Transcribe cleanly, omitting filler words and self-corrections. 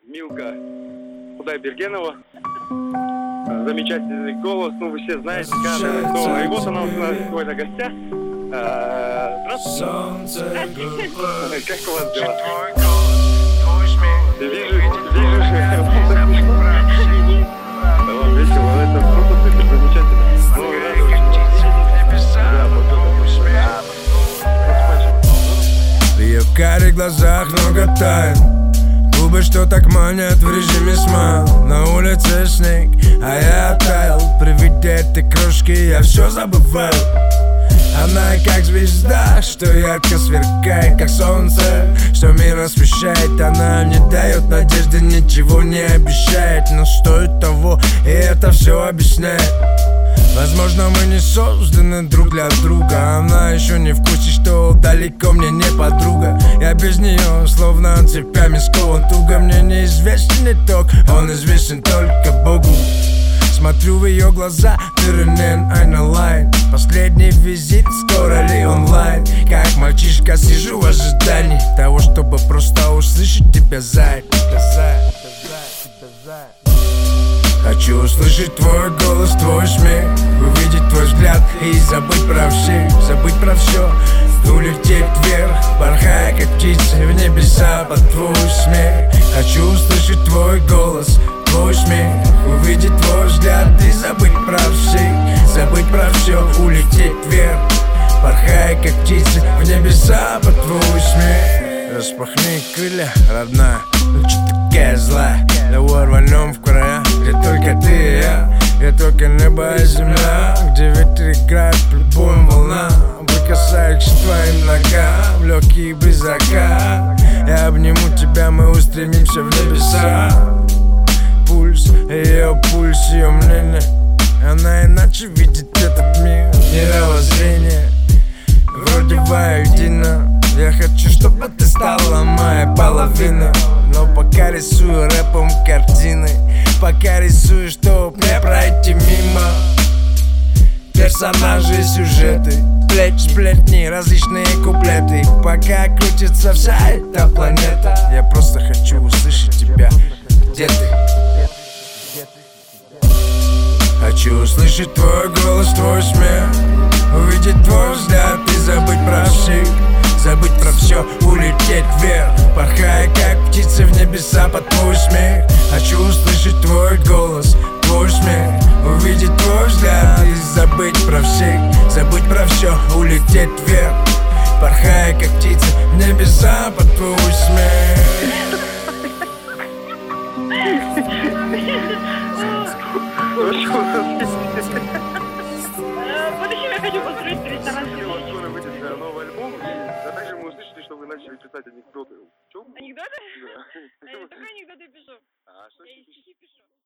Милка Худайбергенова. Замечательный голос, ну вы все знаете, и вот она у нас сегодня в гостях. Здравствуйте. Как у вас дела? Вижу, весело, это просто супер замечательно. В ее карих глазах много тайн, губы, что так манят в режиме смайл. На улице снег, а я оттаял. При виде этой крошки я все забываю. Она как звезда, что ярко сверкает, как солнце, что мир освещает. Она не дает надежды, ничего не обещает, но стоит того, и это все объясняет. Возможно, мы не созданы друг для друга. Она еще не в курсе, что далеко мне не подруга. Я без нее словно цепями скован туго. Мне неизвестен итог, он известен только Богу. Смотрю в ее глаза, Тырынен Айналайн. Последний визит, скоро ли онлайн? Как мальчишка сижу в ожидании того, чтобы просто услышать тебя, зай. Хочу услышать твой голос, твой смех, увидеть твой взгляд и забыть про всех, забыть про все. Улететь вверх, порхая как птицы в небеса под твой смех. Хочу услышать твой голос, твой смех, увидеть твой взгляд и забыть про всех, забыть про все. Улететь вверх, порхая как птицы в небеса под твой смех. Распахни крылья, родная, ну че такая злая? Давай рванем в края, где только ты и я, где только небо и земля, где ветер играет в любым волнам. Прикасаюсь к твоим ногам, легкий бриз закат. Я обниму тебя, мы устремимся в небеса. Пульс, ее пульс, ее мнение, она иначе видит этот мир. Мировоззрение вроде воедино. Я хочу, чтобы ты стала моей половиной, но пока рисую рэпом картины, пока рисую, чтоб не пройти мимо. Персонажи, сюжеты, сплетни, различные куплеты. Пока крутится вся эта планета, я просто хочу услышать тебя. Где ты? Хочу услышать твой голос, твой смех, увидеть твой взгляд и забыть про всех, забыть про все. Улететь вверх, порхая как птицы в небеса под твой смех. Хочу услышать твой голос, твой смех, увидеть твой взгляд и забыть про всех, забыть про все. Улететь вверх, порхая как птицы в небеса под твой смех. В будущем я хочу построить ресторан. Скоро выйдет новый альбом, а также мы услышали, что вы начали писать анекдоты. Анекдоты? Да. Я только анекдоты пишу. А что Я и стихи пишу.